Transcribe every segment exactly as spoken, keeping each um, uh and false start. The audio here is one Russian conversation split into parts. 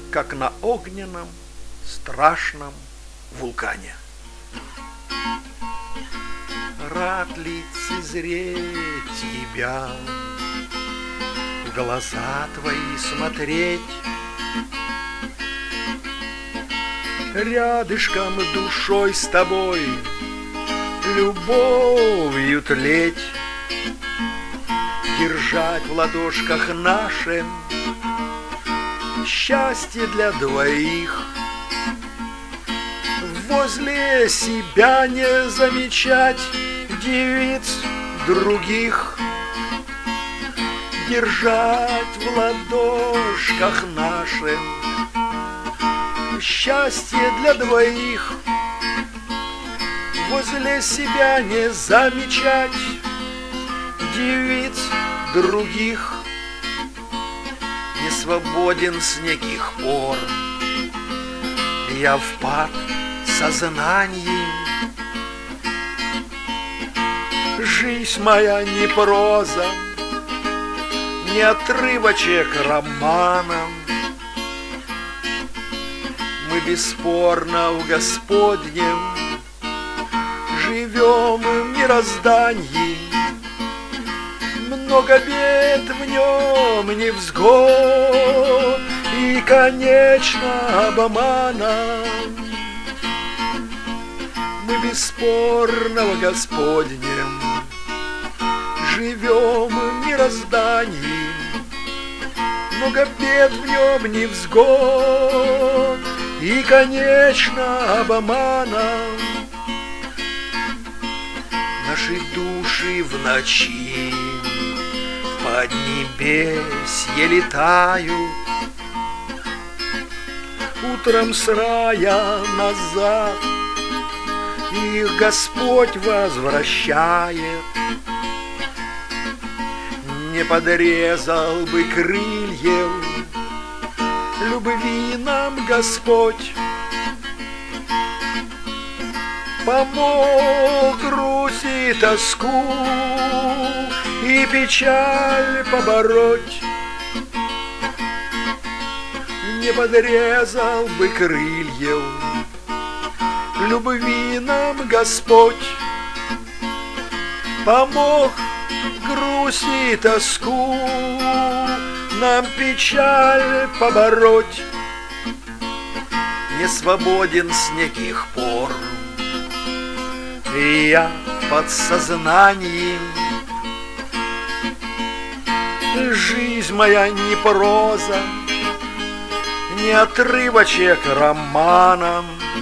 как на огненном страшном вулкане. Рад лицезреть тебя, в глаза твои смотреть, рядышком душой с тобой любовью тлеть, держать в ладошках нашим счастье для двоих, возле себя не замечать девиц других, держать в ладошках нашим счастье для двоих, возле себя не замечать девиц других. Не свободен с неких пор я впад сознанием, жизнь моя не проза, не отрывочек романом. Мы бесспорно в Господнем живем в мироздании, много бед в нем, невзгод и, конечно, обмана. Мы бесспорно в Господнем живем в мироздании, много бед в нем, невзгод и, конечно, обмана. Наши души в ночи в поднебесье летают, утром с рая назад их Господь возвращает. Не подрезал бы крыльев любви нам Господь, помог грусть и тоску и печаль побороть. Не подрезал бы крыльев любви нам Господь, помог грусть и тоску нам печаль побороть. Не свободен с неких пор я подсознанием, жизнь моя не проза, не отрывочек романом.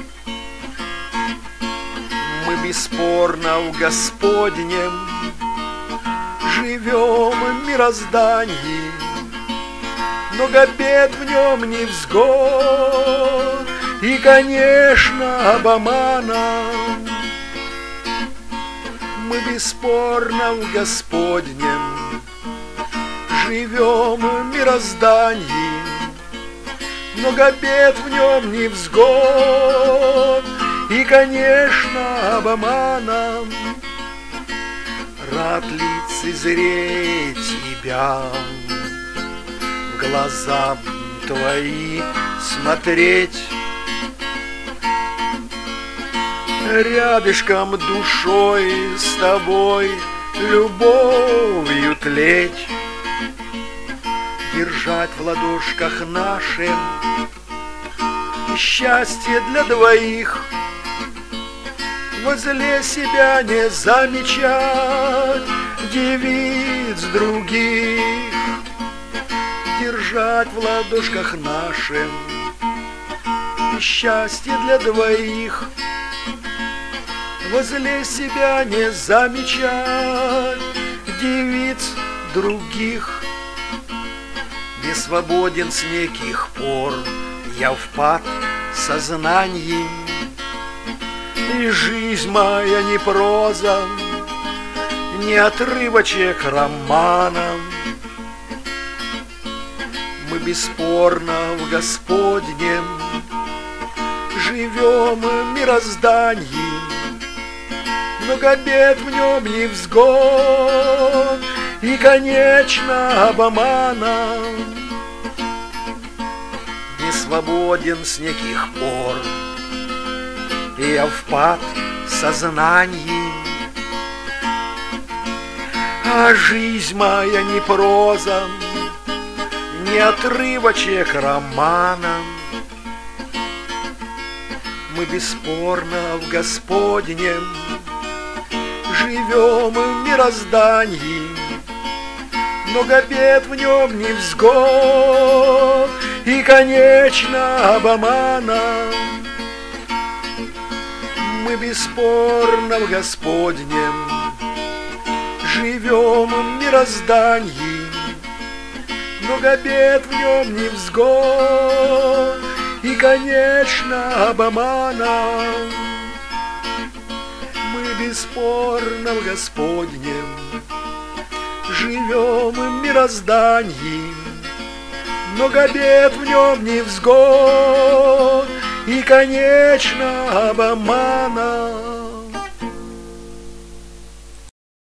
Мы бесспорно в Господнем живем в мироздании, много бед в нем, невзгод и, конечно, обмана. Мы бесспорно в Господнем живем в мироздании, много бед в нем, невзгод и, конечно, обмана. Рад лицезреть тебя, в глаза твои смотреть, рядышком душой с тобой любовью тлеть, держать в ладошках нашим счастье для двоих, возле себя не замечать девиц других, держать в ладошках нашим счастье для двоих, возле себя не замечать девиц других. Не свободен с неких пор я впад сознанием, и жизнь моя не проза, не отрывочек романом. Мы бесспорно в Господнем живем в мироздании, много бед в нем, невзгод и, конечно, обмана. Не свободен с неких пор. И я впад в сознании, а жизнь моя не проза, не отрывочек романа. Мы бесспорно в Господнем живем в мироздании, много бед в нем невзгод и, конечно, обмана. Мы бесспорно в Господнем живем в мироздании, много бед в нем невзгод и, конечно, обмана. Мы бесспорно в Господнем живем в мироздании, много бед в нем невзгод и, конечно, обмана.